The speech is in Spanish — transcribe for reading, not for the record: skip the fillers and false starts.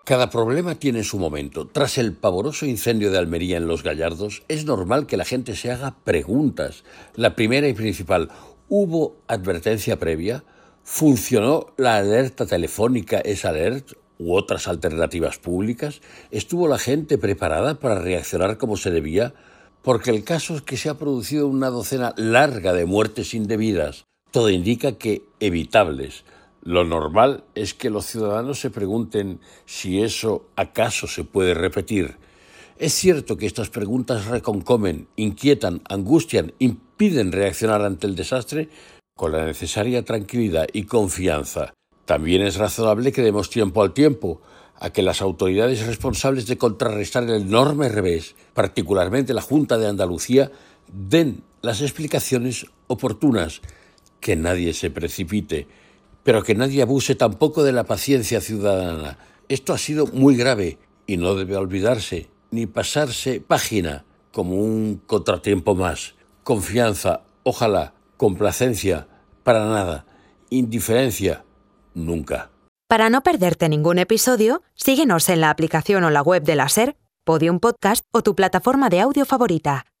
Cada problema tiene su momento. Tras el pavoroso incendio de Almería en Los Gallardos, es normal que la gente se haga preguntas. La primera y principal, ¿hubo advertencia previa? ¿Funcionó la alerta telefónica S-Alert u otras alternativas públicas? ¿Estuvo la gente preparada para reaccionar como se debía? Porque el caso es que se ha producido una docena larga de muertes indebidas. Todo indica que evitables. Lo normal es que los ciudadanos se pregunten si eso acaso se puede repetir. Es cierto que estas preguntas reconcomen, inquietan, angustian, impiden reaccionar ante el desastre con la necesaria tranquilidad y confianza. También es razonable que demos tiempo al tiempo, a que las autoridades responsables de contrarrestar el enorme revés, particularmente la Junta de Andalucía, den las explicaciones oportunas. Que nadie se precipite, pero que nadie abuse tampoco de la paciencia ciudadana. Esto ha sido muy grave y no debe olvidarse ni pasarse página como un contratiempo más. Confianza, ojalá, complacencia, para nada, indiferencia, nunca. Para no perderte ningún episodio, síguenos en la aplicación o la web de la SER, Podium Podcast o tu plataforma de audio favorita.